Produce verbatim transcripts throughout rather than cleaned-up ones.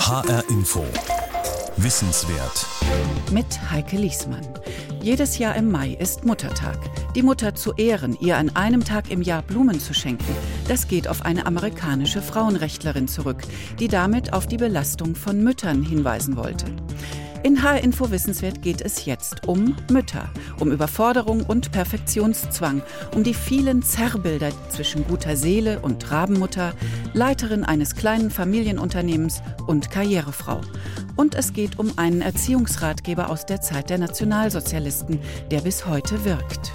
H R Info. Wissenswert. Mit Heike Liesmann. Jedes Jahr im Mai ist Muttertag. Die Mutter zu ehren, ihr an einem Tag im Jahr Blumen zu schenken, das geht auf eine amerikanische Frauenrechtlerin zurück, die damit auf die Belastung von Müttern hinweisen wollte. In H R-Info Wissenswert geht es jetzt um Mütter, um Überforderung und Perfektionszwang, um die vielen Zerrbilder zwischen guter Seele und Rabenmutter, Leiterin eines kleinen Familienunternehmens und Karrierefrau. Und es geht um einen Erziehungsratgeber aus der Zeit der Nationalsozialisten, der bis heute wirkt.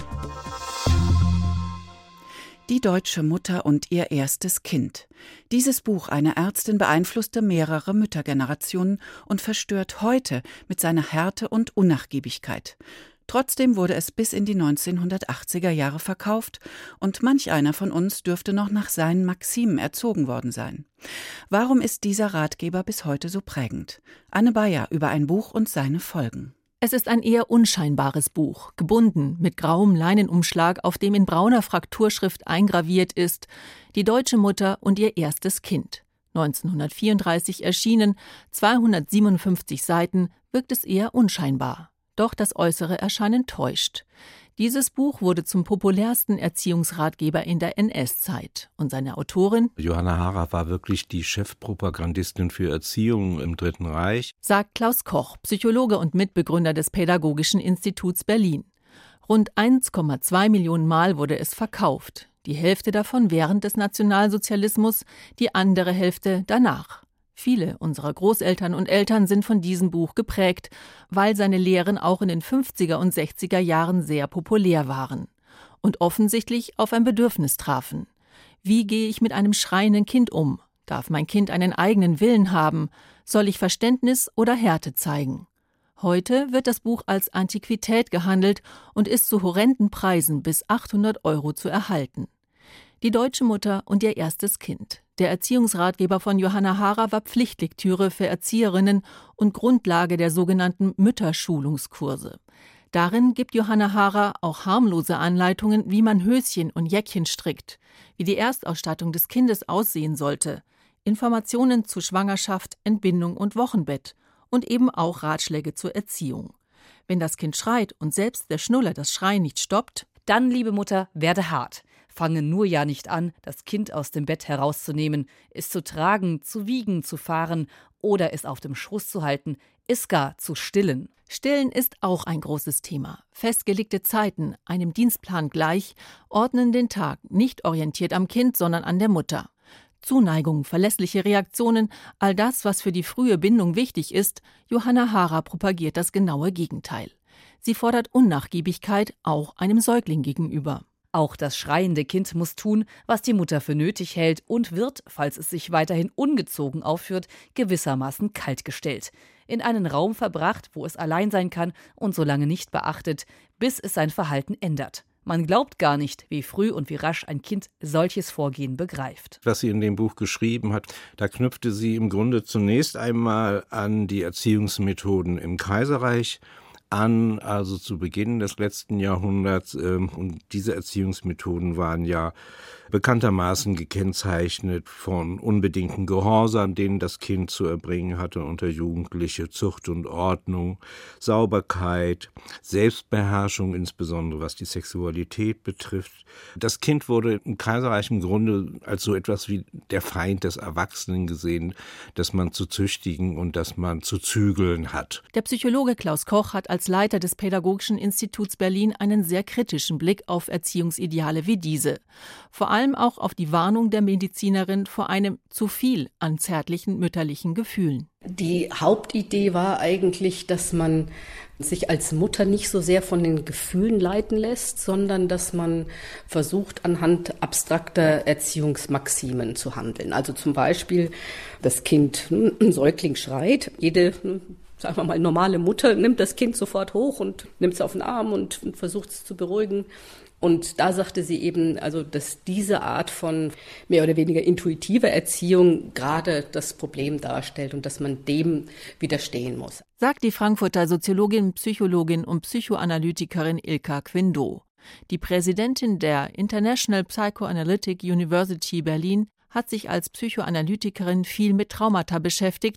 Die deutsche Mutter und ihr erstes Kind. Dieses Buch einer Ärztin beeinflusste mehrere Müttergenerationen und verstört heute mit seiner Härte und Unnachgiebigkeit. Trotzdem wurde es bis in die neunzehnhundertachtziger Jahre verkauft und manch einer von uns dürfte noch nach seinen Maximen erzogen worden sein. Warum ist dieser Ratgeber bis heute so prägend? Anne Bayer über ein Buch und seine Folgen. Es ist ein eher unscheinbares Buch, gebunden mit grauem Leinenumschlag, auf dem in brauner Frakturschrift eingraviert ist: Die deutsche Mutter und ihr erstes Kind. neunzehnhundertvierunddreißig erschienen, zweihundertsiebenundfünfzig Seiten, wirkt es eher unscheinbar. Doch das äußere Erscheinen täuscht. Dieses Buch wurde zum populärsten Erziehungsratgeber in der N S-Zeit. Und seine Autorin, Johanna Hara, war wirklich die Chefpropagandistin für Erziehung im Dritten Reich, sagt Klaus Koch, Psychologe und Mitbegründer des Pädagogischen Instituts Berlin. Rund eins Komma zwei Millionen Mal wurde es verkauft. Die Hälfte davon während des Nationalsozialismus, die andere Hälfte danach. Viele unserer Großeltern und Eltern sind von diesem Buch geprägt, weil seine Lehren auch in den fünfziger und sechziger Jahren sehr populär waren und offensichtlich auf ein Bedürfnis trafen. Wie gehe ich mit einem schreienden Kind um? Darf mein Kind einen eigenen Willen haben? Soll ich Verständnis oder Härte zeigen? Heute wird das Buch als Antiquität gehandelt und ist zu horrenden Preisen bis achthundert Euro zu erhalten. Die deutsche Mutter und ihr erstes Kind. Der Erziehungsratgeber von Johanna Hara war Pflichtlektüre für Erzieherinnen und Grundlage der sogenannten Mütterschulungskurse. Darin gibt Johanna Hara auch harmlose Anleitungen, wie man Höschen und Jäckchen strickt, wie die Erstausstattung des Kindes aussehen sollte, Informationen zu Schwangerschaft, Entbindung und Wochenbett und eben auch Ratschläge zur Erziehung. Wenn das Kind schreit und selbst der Schnuller das Schreien nicht stoppt, dann, liebe Mutter, werde hart. Fange nur ja nicht an, das Kind aus dem Bett herauszunehmen, es zu tragen, zu wiegen, zu fahren oder es auf dem Schoß zu halten, es gar zu stillen. Stillen ist auch ein großes Thema. Festgelegte Zeiten, einem Dienstplan gleich, ordnen den Tag, nicht orientiert am Kind, sondern an der Mutter. Zuneigung, verlässliche Reaktionen, all das, was für die frühe Bindung wichtig ist, Johanna Hara propagiert das genaue Gegenteil. Sie fordert Unnachgiebigkeit auch einem Säugling gegenüber. Auch das schreiende Kind muss tun, was die Mutter für nötig hält und wird, falls es sich weiterhin ungezogen aufführt, gewissermaßen kaltgestellt. In einen Raum verbracht, wo es allein sein kann und so lange nicht beachtet, bis es sein Verhalten ändert. Man glaubt gar nicht, wie früh und wie rasch ein Kind solches Vorgehen begreift. Was sie in dem Buch geschrieben hat, da knüpfte sie im Grunde zunächst einmal an die Erziehungsmethoden im Kaiserreich an, also zu Beginn des letzten Jahrhunderts. Und diese Erziehungsmethoden waren ja bekanntermaßen gekennzeichnet von unbedingten Gehorsam, den das Kind zu erbringen hatte unter Jugendliche, Zucht und Ordnung, Sauberkeit, Selbstbeherrschung, insbesondere was die Sexualität betrifft. Das Kind wurde im Kaiserreich im Grunde als so etwas wie der Feind des Erwachsenen gesehen, das man zu züchtigen und das man zu zügeln hat. Der Psychologe Klaus Koch hat als Leiter des Pädagogischen Instituts Berlin einen sehr kritischen Blick auf Erziehungsideale wie diese. Vor allem auch auf die Warnung der Medizinerin vor einem zu viel an zärtlichen mütterlichen Gefühlen. Die Hauptidee war eigentlich, dass man sich als Mutter nicht so sehr von den Gefühlen leiten lässt, sondern dass man versucht, anhand abstrakter Erziehungsmaximen zu handeln. Also zum Beispiel, das Kind, ein Säugling schreit, jede, sagen wir mal, normale Mutter nimmt das Kind sofort hoch und nimmt es auf den Arm und, und versucht es zu beruhigen. Und da sagte sie eben, also dass diese Art von mehr oder weniger intuitiver Erziehung gerade das Problem darstellt und dass man dem widerstehen muss. Sagt die Frankfurter Soziologin, Psychologin und Psychoanalytikerin Ilka Quindot. Die Präsidentin der International Psychoanalytic University Berlin hat sich als Psychoanalytikerin viel mit Traumata beschäftigt,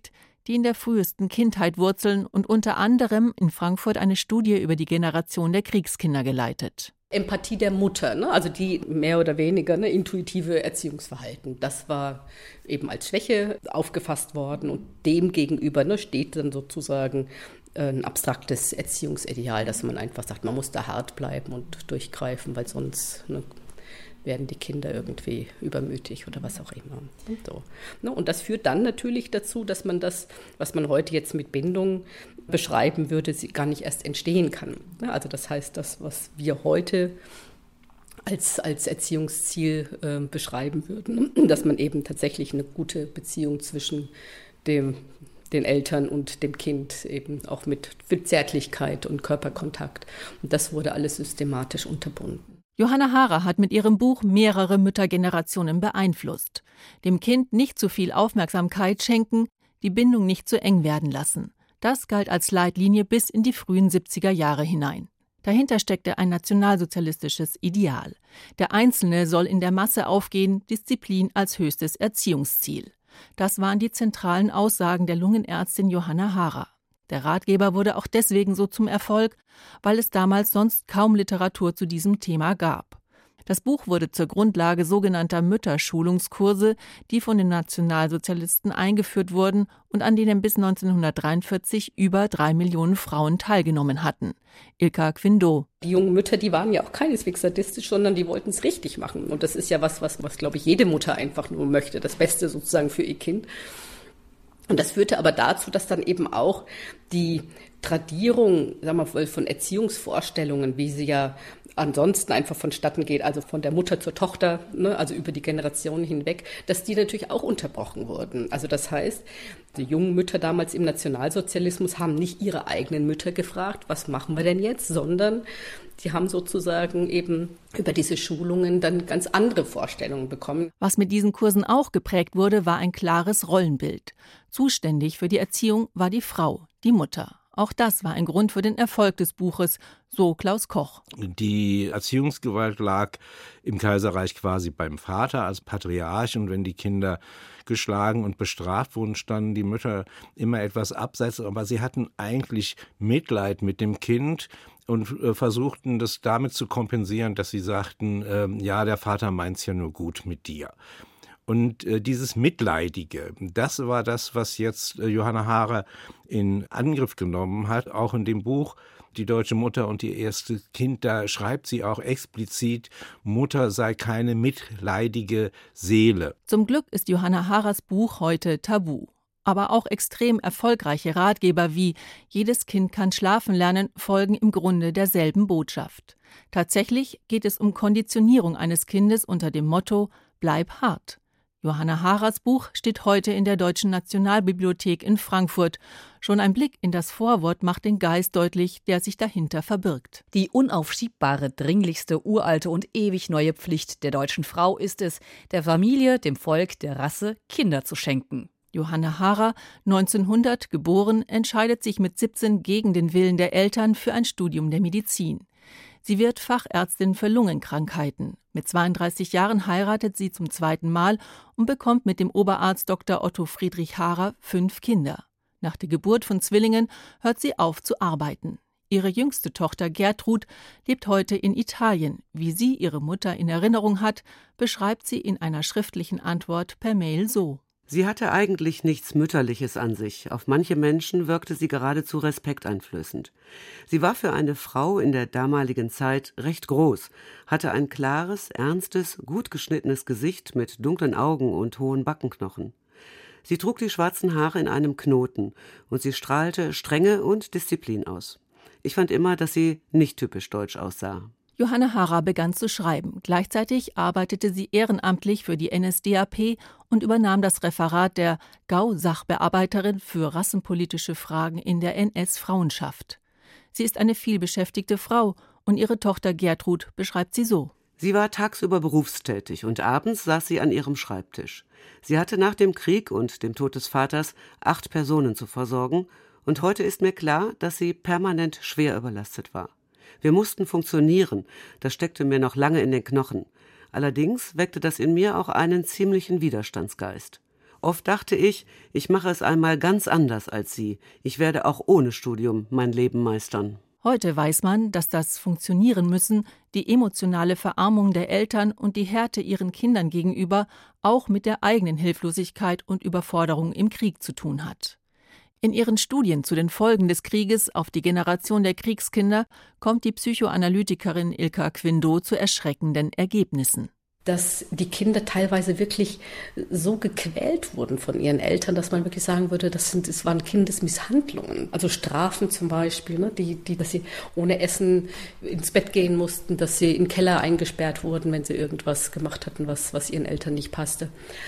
die in der frühesten Kindheit wurzeln und unter anderem in Frankfurt eine Studie über die Generation der Kriegskinder geleitet. Empathie der Mutter, ne? Also die mehr oder weniger ne, intuitive Erziehungsverhalten. Das war eben als Schwäche aufgefasst worden und dem gegenüber ne, steht dann sozusagen ein abstraktes Erziehungsideal, dass man einfach sagt, man muss da hart bleiben und durchgreifen, weil sonst ne, werden die Kinder irgendwie übermütig oder was auch immer. Und, so. Und das führt dann natürlich dazu, dass man das, was man heute jetzt mit Bindung beschreiben würde, gar nicht erst entstehen kann. Also das heißt, das, was wir heute als, als Erziehungsziel äh, beschreiben würden, dass man eben tatsächlich eine gute Beziehung zwischen dem den Eltern und dem Kind eben auch mit Zärtlichkeit und Körperkontakt. Und das wurde alles systematisch unterbunden. Johanna Haarer hat mit ihrem Buch mehrere Müttergenerationen beeinflusst. Dem Kind nicht zu viel Aufmerksamkeit schenken, die Bindung nicht zu eng werden lassen. Das galt als Leitlinie bis in die frühen siebziger Jahre hinein. Dahinter steckte ein nationalsozialistisches Ideal. Der Einzelne soll in der Masse aufgehen, Disziplin als höchstes Erziehungsziel. Das waren die zentralen Aussagen der Lungenärztin Johanna Haarer. Der Ratgeber wurde auch deswegen so zum Erfolg, weil es damals sonst kaum Literatur zu diesem Thema gab. Das Buch wurde zur Grundlage sogenannter Mütterschulungskurse, die von den Nationalsozialisten eingeführt wurden und an denen bis neunzehnhundertdreiundvierzig über drei Millionen Frauen teilgenommen hatten. Ilka Quindot. Die jungen Mütter, die waren ja auch keineswegs sadistisch, sondern die wollten es richtig machen. Und das ist ja was, was, was glaube ich, jede Mutter einfach nur möchte, das Beste sozusagen für ihr Kind. Und das führte aber dazu, dass dann eben auch die Tradierung, sagen wir mal, von Erziehungsvorstellungen, wie sie ja ansonsten einfach vonstatten geht, also von der Mutter zur Tochter, ne, also über die Generationen hinweg, dass die natürlich auch unterbrochen wurden. Also das heißt, die jungen Mütter damals im Nationalsozialismus haben nicht ihre eigenen Mütter gefragt, was machen wir denn jetzt, sondern die haben sozusagen eben über diese Schulungen dann ganz andere Vorstellungen bekommen. Was mit diesen Kursen auch geprägt wurde, war ein klares Rollenbild. Zuständig für die Erziehung war die Frau, die Mutter. Auch das war ein Grund für den Erfolg des Buches, so Klaus Koch. Die Erziehungsgewalt lag im Kaiserreich quasi beim Vater als Patriarch, und wenn die Kinder geschlagen und bestraft wurden, standen die Mütter immer etwas abseits, aber sie hatten eigentlich Mitleid mit dem Kind und äh, versuchten das damit zu kompensieren, dass sie sagten, äh, ja, der Vater meint's ja nur gut mit dir. Und äh, dieses Mitleidige, das war das, was jetzt äh, Johanna Haarer in Angriff genommen hat, auch in dem Buch Die deutsche Mutter und ihr erstes Kind. Da schreibt sie auch explizit, Mutter sei keine mitleidige Seele. Zum Glück ist Johanna Haarers Buch heute tabu. Aber auch extrem erfolgreiche Ratgeber wie Jedes Kind kann schlafen lernen folgen im Grunde derselben Botschaft. Tatsächlich geht es um Konditionierung eines Kindes unter dem Motto Bleib hart. Johanna Haarers Buch steht heute in der Deutschen Nationalbibliothek in Frankfurt. Schon ein Blick in das Vorwort macht den Geist deutlich, der sich dahinter verbirgt. Die unaufschiebbare, dringlichste, uralte und ewig neue Pflicht der deutschen Frau ist es, der Familie, dem Volk, der Rasse Kinder zu schenken. Johanna Haarer, neunzehnhundert geboren, entscheidet sich mit siebzehn gegen den Willen der Eltern für ein Studium der Medizin. Sie wird Fachärztin für Lungenkrankheiten. Mit zweiunddreißig Jahren heiratet sie zum zweiten Mal und bekommt mit dem Oberarzt Doktor Otto Friedrich Haarer fünf Kinder. Nach der Geburt von Zwillingen hört sie auf zu arbeiten. Ihre jüngste Tochter Gertrud lebt heute in Italien. Wie sie ihre Mutter in Erinnerung hat, beschreibt sie in einer schriftlichen Antwort per Mail so. Sie hatte eigentlich nichts Mütterliches an sich. Auf manche Menschen wirkte sie geradezu respekteinflößend. Sie war für eine Frau in der damaligen Zeit recht groß, hatte ein klares, ernstes, gut geschnittenes Gesicht mit dunklen Augen und hohen Backenknochen. Sie trug die schwarzen Haare in einem Knoten und sie strahlte Strenge und Disziplin aus. Ich fand immer, dass sie nicht typisch deutsch aussah. Johanna Haarer begann zu schreiben. Gleichzeitig arbeitete sie ehrenamtlich für die N S D A P und übernahm das Referat der Gau-Sachbearbeiterin für rassenpolitische Fragen in der N S-Frauenschaft. Sie ist eine vielbeschäftigte Frau und ihre Tochter Gertrud beschreibt sie so. Sie war tagsüber berufstätig und abends saß sie an ihrem Schreibtisch. Sie hatte nach dem Krieg und dem Tod des Vaters acht Personen zu versorgen und heute ist mir klar, dass sie permanent schwer überlastet war. Wir mussten funktionieren, das steckte mir noch lange in den Knochen. Allerdings weckte das in mir auch einen ziemlichen Widerstandsgeist. Oft dachte ich, ich mache es einmal ganz anders als sie. Ich werde auch ohne Studium mein Leben meistern. Heute weiß man, dass das Funktionieren müssen, die emotionale Verarmung der Eltern und die Härte ihren Kindern gegenüber auch mit der eigenen Hilflosigkeit und Überforderung im Krieg zu tun hat. In ihren Studien zu den Folgen des Krieges auf die Generation der Kriegskinder kommt die Psychoanalytikerin Ilka Quindou zu erschreckenden Ergebnissen. Dass die Kinder teilweise wirklich so gequält wurden von ihren Eltern, dass man wirklich sagen würde, das, sind, das waren Kindesmisshandlungen. Also Strafen zum Beispiel, ne, die, die, dass sie ohne Essen ins Bett gehen mussten, dass sie in den Keller eingesperrt wurden, wenn sie irgendwas gemacht hatten, was, was ihren Eltern nicht passte.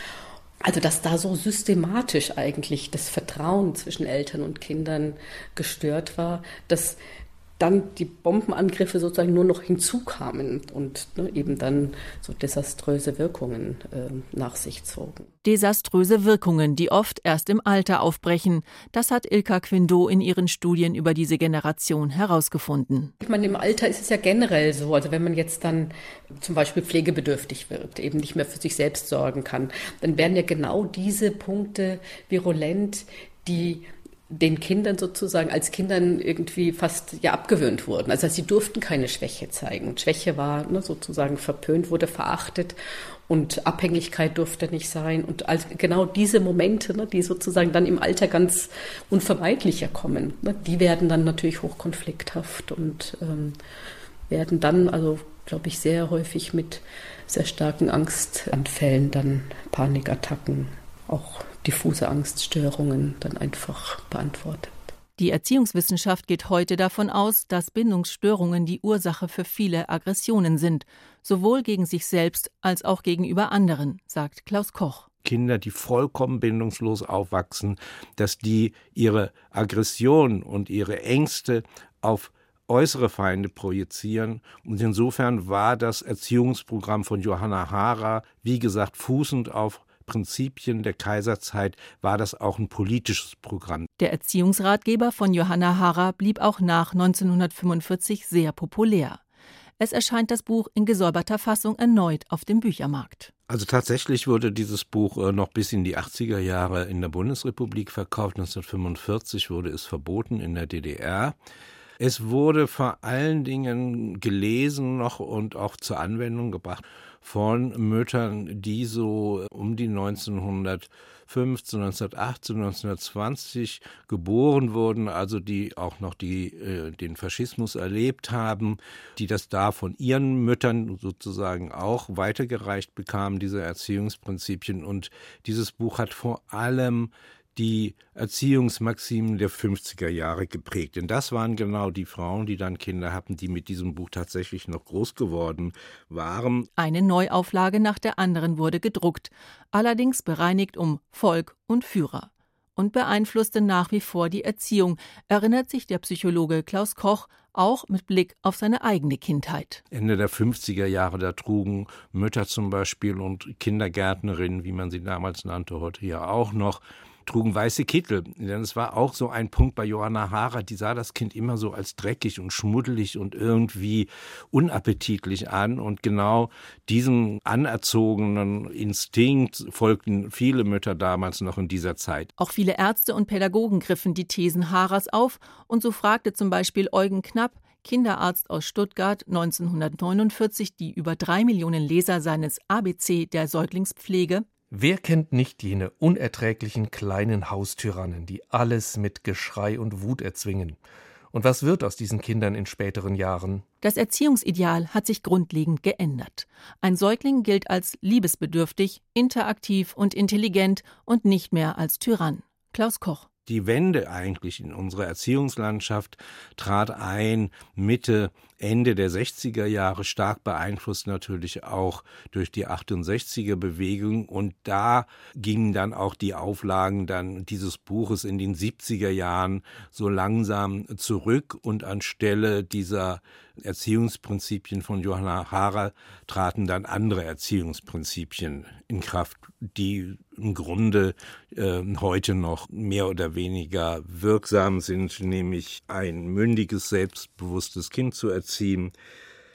Also dass da so systematisch eigentlich das Vertrauen zwischen Eltern und Kindern gestört war, dass dann die Bombenangriffe sozusagen nur noch hinzukamen und ne, eben dann so desaströse Wirkungen äh, nach sich zogen. Desaströse Wirkungen, die oft erst im Alter aufbrechen. Das hat Ilka Quindou in ihren Studien über diese Generation herausgefunden. Ich meine, im Alter ist es ja generell so, also wenn man jetzt dann zum Beispiel pflegebedürftig wird, eben nicht mehr für sich selbst sorgen kann, dann werden ja genau diese Punkte virulent, die den Kindern sozusagen als Kindern irgendwie fast ja abgewöhnt wurden. Also sie durften keine Schwäche zeigen. Schwäche war ne, sozusagen verpönt, wurde verachtet und Abhängigkeit durfte nicht sein. Und als, genau diese Momente, ne, die sozusagen dann im Alter ganz unvermeidlicher kommen, ne, die werden dann natürlich hochkonflikthaft und ähm, werden dann, also glaube ich, sehr häufig mit sehr starken Angstanfällen, dann Panikattacken, auch diffuse Angststörungen dann einfach beantwortet. Die Erziehungswissenschaft geht heute davon aus, dass Bindungsstörungen die Ursache für viele Aggressionen sind, sowohl gegen sich selbst als auch gegenüber anderen, sagt Klaus Koch. Kinder, die vollkommen bindungslos aufwachsen, dass die ihre Aggression und ihre Ängste auf äußere Feinde projizieren. Und insofern war das Erziehungsprogramm von Johanna Hara, wie gesagt, fußend auf Prinzipien der Kaiserzeit, war das auch ein politisches Programm. Der Erziehungsratgeber von Johanna Hara blieb auch nach neunzehnhundertfünfundvierzig sehr populär. Es erscheint das Buch in gesäuberter Fassung erneut auf dem Büchermarkt. Also tatsächlich wurde dieses Buch noch bis in die achtziger Jahre in der Bundesrepublik verkauft. neunzehnhundertfünfundvierzig wurde es verboten in der D D R. Es wurde vor allen Dingen gelesen noch und auch zur Anwendung gebracht von Müttern, die so um die neunzehnhundertfünfzehn, neunzehnhundertachtzehn, neunzehnhundertzwanzig geboren wurden, also die auch noch die, äh, den Faschismus erlebt haben, die das da von ihren Müttern sozusagen auch weitergereicht bekamen, diese Erziehungsprinzipien. Und dieses Buch hat vor allem die Erziehungsmaximen der fünfziger Jahre geprägt. Denn das waren genau die Frauen, die dann Kinder hatten, die mit diesem Buch tatsächlich noch groß geworden waren. Eine Neuauflage nach der anderen wurde gedruckt, allerdings bereinigt um Volk und Führer. Und beeinflusste nach wie vor die Erziehung, erinnert sich der Psychologe Klaus Koch, auch mit Blick auf seine eigene Kindheit. Ende der fünfziger Jahre, da trugen Mütter zum Beispiel und Kindergärtnerinnen, wie man sie damals nannte, heute ja auch noch, trugen weiße Kittel. Denn es war auch so ein Punkt bei Johanna Hara, die sah das Kind immer so als dreckig und schmuddelig und irgendwie unappetitlich an. Und genau diesem anerzogenen Instinkt folgten viele Mütter damals noch in dieser Zeit. Auch viele Ärzte und Pädagogen griffen die Thesen Haras auf. Und so fragte zum Beispiel Eugen Knapp, Kinderarzt aus Stuttgart, neunzehnhundertneunundvierzig, die über drei Millionen Leser seines A B C der Säuglingspflege: Wer kennt nicht jene unerträglichen kleinen Haustyrannen, die alles mit Geschrei und Wut erzwingen? Und was wird aus diesen Kindern in späteren Jahren? Das Erziehungsideal hat sich grundlegend geändert. Ein Säugling gilt als liebesbedürftig, interaktiv und intelligent und nicht mehr als Tyrann. Klaus Koch. Die Wende eigentlich in unserer Erziehungslandschaft trat ein Mitte, Ende der sechziger Jahre, stark beeinflusst natürlich auch durch die achtundsechziger Bewegung. Und da gingen dann auch die Auflagen dann dieses Buches in den siebziger Jahren so langsam zurück. Und anstelle dieser Erziehungsprinzipien von Johanna Hara traten dann andere Erziehungsprinzipien in Kraft, die im Grunde äh, heute noch mehr oder weniger wirksam sind, nämlich ein mündiges, selbstbewusstes Kind zu erziehen,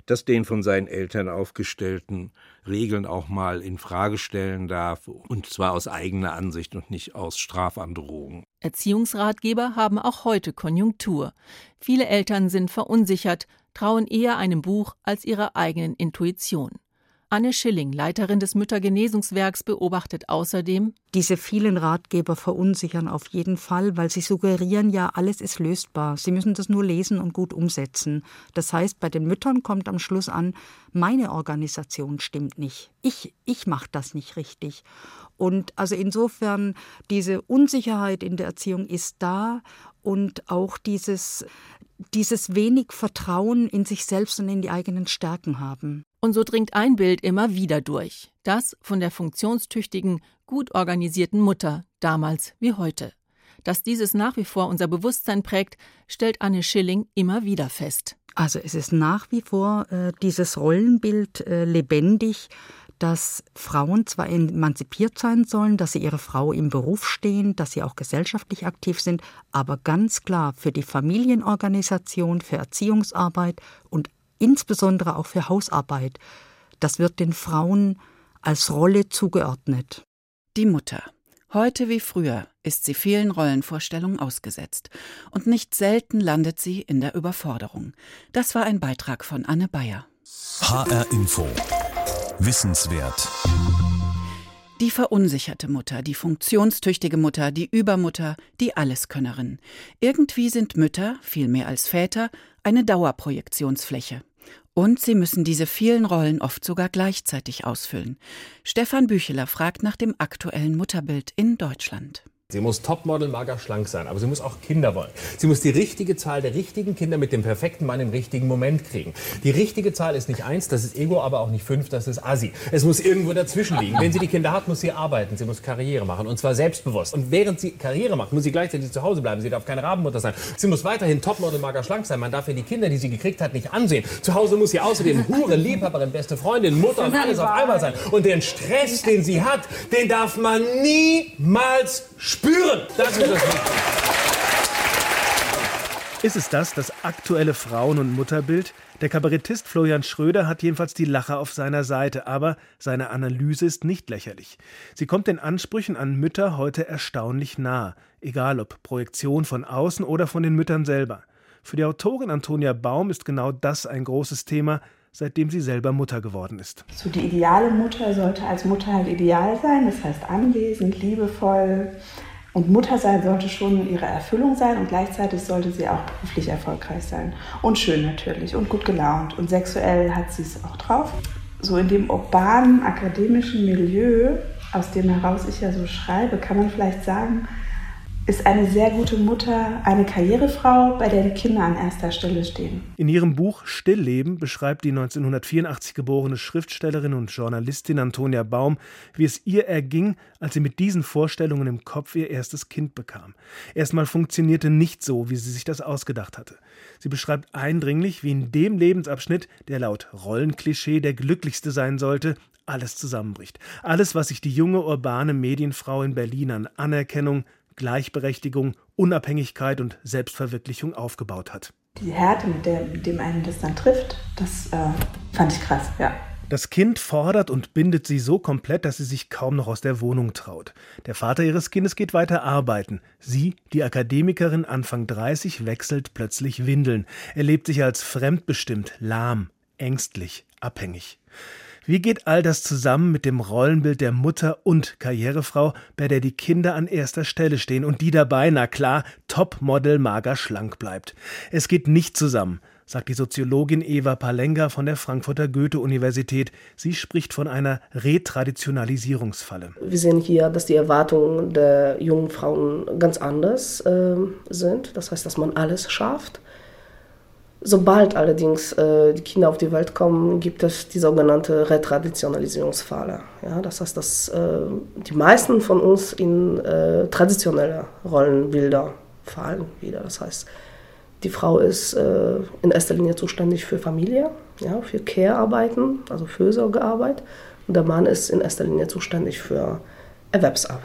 das den von seinen Eltern aufgestellten Regeln auch mal in Frage stellen darf, und zwar aus eigener Ansicht und nicht aus Strafandrohung. Erziehungsratgeber haben auch heute Konjunktur. Viele Eltern sind verunsichert, trauen eher einem Buch als ihrer eigenen Intuition. Anne Schilling, Leiterin des Müttergenesungswerks, beobachtet außerdem: Diese vielen Ratgeber verunsichern auf jeden Fall, weil sie suggerieren ja, alles ist lösbar. Sie müssen das nur lesen und gut umsetzen. Das heißt, bei den Müttern kommt am Schluss an, meine Organisation stimmt nicht. Ich, ich mache das nicht richtig. Und also insofern, diese Unsicherheit in der Erziehung ist da und auch dieses, dieses wenig Vertrauen in sich selbst und in die eigenen Stärken haben. Und so dringt ein Bild immer wieder durch. Das von der funktionstüchtigen, gut organisierten Mutter, damals wie heute. Dass dieses nach wie vor unser Bewusstsein prägt, stellt Anne Schilling immer wieder fest. Also es ist nach wie vor äh, dieses Rollenbild äh, lebendig, dass Frauen zwar emanzipiert sein sollen, dass sie ihre Frau im Beruf stehen, dass sie auch gesellschaftlich aktiv sind, aber ganz klar für die Familienorganisation, für Erziehungsarbeit und insbesondere auch für Hausarbeit, das wird den Frauen als Rolle zugeordnet. Die Mutter. Heute wie früher ist sie vielen Rollenvorstellungen ausgesetzt. Und nicht selten landet sie in der Überforderung. Das war ein Beitrag von Anne Bayer. H R Info. Wissenswert. Die verunsicherte Mutter, die funktionstüchtige Mutter, die Übermutter, die Alleskönnerin. Irgendwie sind Mütter, viel mehr als Väter, eine Dauerprojektionsfläche. Und sie müssen diese vielen Rollen oft sogar gleichzeitig ausfüllen. Stefan Bücheler fragt nach dem aktuellen Mutterbild in Deutschland. Sie muss Topmodel, mager, schlank sein, aber sie muss auch Kinder wollen. Sie muss die richtige Zahl der richtigen Kinder mit dem perfekten Mann im richtigen Moment kriegen. Die richtige Zahl ist nicht eins, das ist Ego, aber auch nicht fünf, das ist Assi. Es muss irgendwo dazwischen liegen. Wenn sie die Kinder hat, muss sie arbeiten, sie muss Karriere machen, und zwar selbstbewusst. Und während sie Karriere macht, muss sie gleichzeitig zu Hause bleiben. Sie darf keine Rabenmutter sein. Sie muss weiterhin Topmodel, mager, schlank sein. Man darf ihr die Kinder, die sie gekriegt hat, nicht ansehen. Zu Hause muss sie außerdem Hure, Liebhaberin, beste Freundin, Mutter und alles auf einmal sein. Und den Stress, den sie hat, den darf man niemals spüren. Das ist das. Ist es das, das aktuelle Frauen- und Mutterbild? Der Kabarettist Florian Schröder hat jedenfalls die Lacher auf seiner Seite, aber seine Analyse ist nicht lächerlich. Sie kommt den Ansprüchen an Mütter heute erstaunlich nah, egal ob Projektion von außen oder von den Müttern selber. Für die Autorin Antonia Baum ist genau das ein großes Thema, seitdem sie selber Mutter geworden ist. So die ideale Mutter sollte als Mutter halt ideal sein, das heißt anwesend, liebevoll. Und Mutter sein sollte schon ihre Erfüllung sein und gleichzeitig sollte sie auch beruflich erfolgreich sein. Und schön natürlich und gut gelaunt. Und sexuell hat sie es auch drauf. So in dem urbanen, akademischen Milieu, aus dem heraus ich ja so schreibe, kann man vielleicht sagen, ist eine sehr gute Mutter eine Karrierefrau, bei der die Kinder an erster Stelle stehen. In ihrem Buch Stillleben beschreibt die neunzehnhundertvierundachtzig geborene Schriftstellerin und Journalistin Antonia Baum, wie es ihr erging, als sie mit diesen Vorstellungen im Kopf ihr erstes Kind bekam. Erstmal funktionierte nicht so, wie sie sich das ausgedacht hatte. Sie beschreibt eindringlich, wie in dem Lebensabschnitt, der laut Rollenklischee der glücklichste sein sollte, alles zusammenbricht. Alles, was sich die junge urbane Medienfrau in Berlin an Anerkennung, Gleichberechtigung, Unabhängigkeit und Selbstverwirklichung aufgebaut hat. Die Härte, mit, der, mit dem einen das dann trifft, das äh, fand ich krass, ja. Das Kind fordert und bindet sie so komplett, dass sie sich kaum noch aus der Wohnung traut. Der Vater ihres Kindes geht weiter arbeiten. Sie, die Akademikerin Anfang dreißig, wechselt plötzlich Windeln, erlebt sich als fremdbestimmt, lahm, ängstlich, abhängig. Wie geht all das zusammen mit dem Rollenbild der Mutter und Karrierefrau, bei der die Kinder an erster Stelle stehen und die dabei, na klar, Topmodel mager schlank bleibt? Es geht nicht zusammen, sagt die Soziologin Eva Palenga von der Frankfurter Goethe-Universität. Sie spricht von einer Retraditionalisierungsfalle. Wir sehen hier, dass die Erwartungen der jungen Frauen ganz anders äh, sind. Das heißt, dass man alles schafft. Sobald allerdings äh, die Kinder auf die Welt kommen, gibt es die sogenannte Retraditionalisierungsfalle. Ja, das heißt, dass äh, die meisten von uns in äh, traditionelle Rollenbilder fallen wieder. Das heißt, die Frau ist äh, in erster Linie zuständig für Familie, ja, für Care-Arbeiten, also Fürsorgearbeit. Und der Mann ist in erster Linie zuständig für Erwerbsarbeit.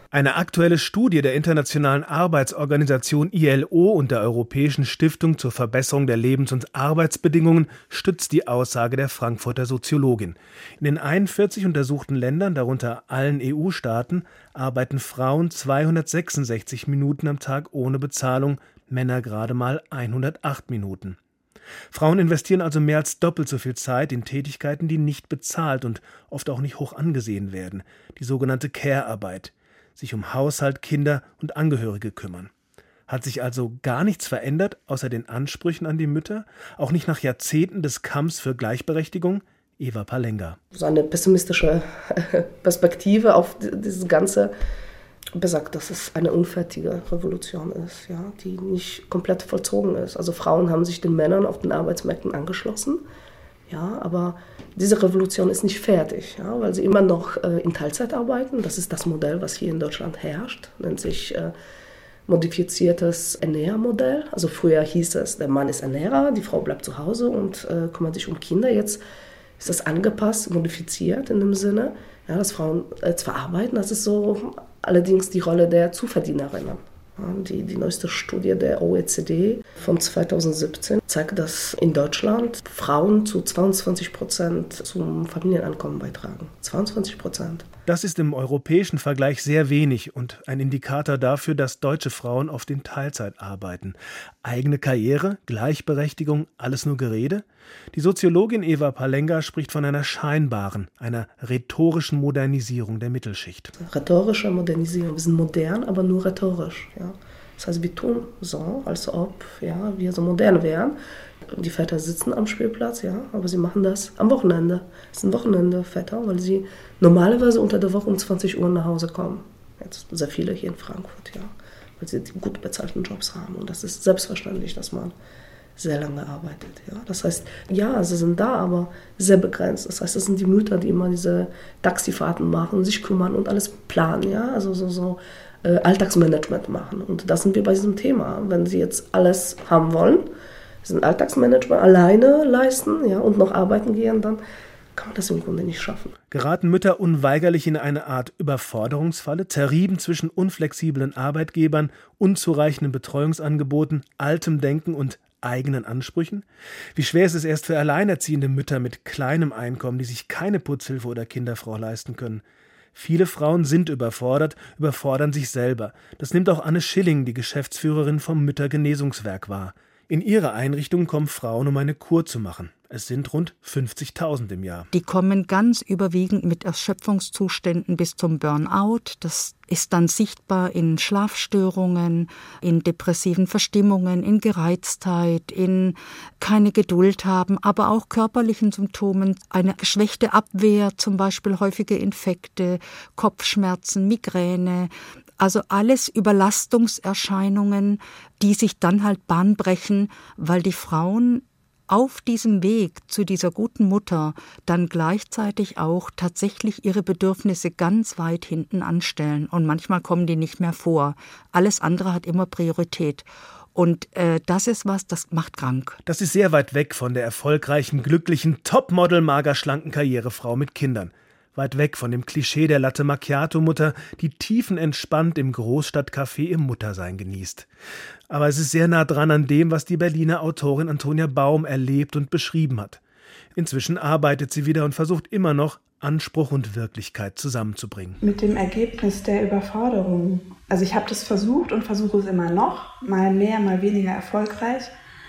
Eine aktuelle Studie der Internationalen Arbeitsorganisation I L O und der Europäischen Stiftung zur Verbesserung der Lebens- und Arbeitsbedingungen stützt die Aussage der Frankfurter Soziologin. In den einundvierzig untersuchten Ländern, darunter allen E U-Staaten, arbeiten Frauen zweihundertsechsundsechzig Minuten am Tag ohne Bezahlung, Männer gerade mal hundertacht Minuten. Frauen investieren also mehr als doppelt so viel Zeit in Tätigkeiten, die nicht bezahlt und oft auch nicht hoch angesehen werden, die sogenannte Care-Arbeit. Sich um Haushalt, Kinder und Angehörige kümmern. Hat sich also gar nichts verändert, außer den Ansprüchen an die Mütter? Auch nicht nach Jahrzehnten des Kampfs für Gleichberechtigung? Eva Palenga. So eine pessimistische Perspektive auf dieses Ganze besagt, dass es eine unfertige Revolution ist, ja, die nicht komplett vollzogen ist. Also Frauen haben sich den Männern auf den Arbeitsmärkten angeschlossen. Ja, aber diese Revolution ist nicht fertig, ja, weil sie immer noch äh, in Teilzeit arbeiten. Das ist das Modell, was hier in Deutschland herrscht, nennt sich äh, modifiziertes Ernährermodell. Also früher hieß es, der Mann ist Ernährer, die Frau bleibt zu Hause und äh, kümmert sich um Kinder. Jetzt ist das angepasst, modifiziert in dem Sinne, ja, dass Frauen äh, zwar arbeiten, das ist so allerdings die Rolle der Zuverdienerinnen. Die, die neueste Studie der O E C D von zweitausendsiebzehn zeigt, dass in Deutschland Frauen zu zweiundzwanzig Prozent zum Familieneinkommen beitragen. zweiundzwanzig Prozent. Das ist im europäischen Vergleich sehr wenig und ein Indikator dafür, dass deutsche Frauen oft in Teilzeit arbeiten. Eigene Karriere, Gleichberechtigung, alles nur Gerede? Die Soziologin Eva Palenga spricht von einer scheinbaren, einer rhetorischen Modernisierung der Mittelschicht. Rhetorische Modernisierung. Wir sind modern, aber nur rhetorisch. Ja. Das heißt, wir tun so, als ob ja, wir so modern wären. Die Väter sitzen am Spielplatz, ja, aber sie machen das am Wochenende. Es sind Wochenende-Väter, weil sie normalerweise unter der Woche um zwanzig Uhr nach Hause kommen. Jetzt sehr viele hier in Frankfurt, ja, weil sie die gut bezahlten Jobs haben. Und das ist selbstverständlich, dass man sehr lange arbeitet. Ja. Das heißt, ja, sie sind da, aber sehr begrenzt. Das heißt, es sind die Mütter, die immer diese Taxifahrten machen, sich kümmern und alles planen, ja, also so, so äh, Alltagsmanagement machen. Und da sind wir bei diesem Thema. Wenn sie jetzt alles haben wollen, ein Alltagsmanagement alleine leisten, ja, und noch arbeiten gehen, dann kann man das im Grunde nicht schaffen. Geraten Mütter unweigerlich in eine Art Überforderungsfalle, zerrieben zwischen unflexiblen Arbeitgebern, unzureichenden Betreuungsangeboten, altem Denken und eigenen Ansprüchen? Wie schwer ist es erst für alleinerziehende Mütter mit kleinem Einkommen, die sich keine Putzhilfe oder Kinderfrau leisten können? Viele Frauen sind überfordert, überfordern sich selber. Das nimmt auch Anne Schilling, die Geschäftsführerin vom Müttergenesungswerk, wahr. In ihre Einrichtung kommen Frauen, um eine Kur zu machen. Es sind rund fünfzigtausend im Jahr. Die kommen ganz überwiegend mit Erschöpfungszuständen bis zum Burnout. Das ist dann sichtbar in Schlafstörungen, in depressiven Verstimmungen, in Gereiztheit, in keine Geduld haben, aber auch körperlichen Symptomen, eine geschwächte Abwehr, zum Beispiel häufige Infekte, Kopfschmerzen, Migräne. Also alles Überlastungserscheinungen, die sich dann halt Bahn brechen, weil die Frauen auf diesem Weg zu dieser guten Mutter dann gleichzeitig auch tatsächlich ihre Bedürfnisse ganz weit hinten anstellen. Und manchmal kommen die nicht mehr vor. Alles andere hat immer Priorität. Und äh, das ist was, das macht krank. Das ist sehr weit weg von der erfolgreichen, glücklichen, Topmodel, magerschlanken Karrierefrau mit Kindern. Weit weg von dem Klischee der Latte-Macchiato-Mutter, die tiefenentspannt im Großstadtcafé ihr Muttersein genießt. Aber es ist sehr nah dran an dem, was die Berliner Autorin Antonia Baum erlebt und beschrieben hat. Inzwischen arbeitet sie wieder und versucht immer noch, Anspruch und Wirklichkeit zusammenzubringen. Mit dem Ergebnis der Überforderung. Also ich habe das versucht und versuche es immer noch, mal mehr, mal weniger erfolgreich.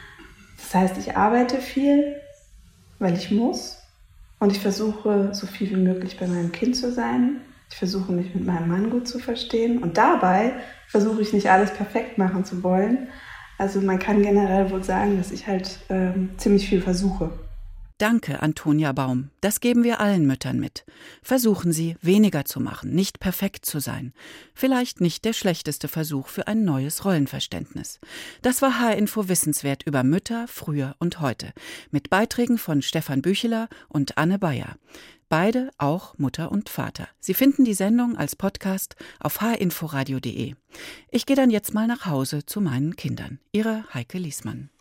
Das heißt, ich arbeite viel, weil ich muss. Und ich versuche, so viel wie möglich bei meinem Kind zu sein. Ich versuche, mich mit meinem Mann gut zu verstehen. Und dabei versuche ich nicht alles perfekt machen zu wollen. Also man kann generell wohl sagen, dass ich halt ähm, ziemlich viel versuche. Danke, Antonia Baum. Das geben wir allen Müttern mit. Versuchen Sie, weniger zu machen, nicht perfekt zu sein. Vielleicht nicht der schlechteste Versuch für ein neues Rollenverständnis. Das war H R Info Wissenswert über Mütter, früher und heute. Mit Beiträgen von Stefan Bücheler und Anne Bayer. Beide auch Mutter und Vater. Sie finden die Sendung als Podcast auf h r info radio punkt d e. Ich gehe dann jetzt mal nach Hause zu meinen Kindern. Ihre Heike Liesmann.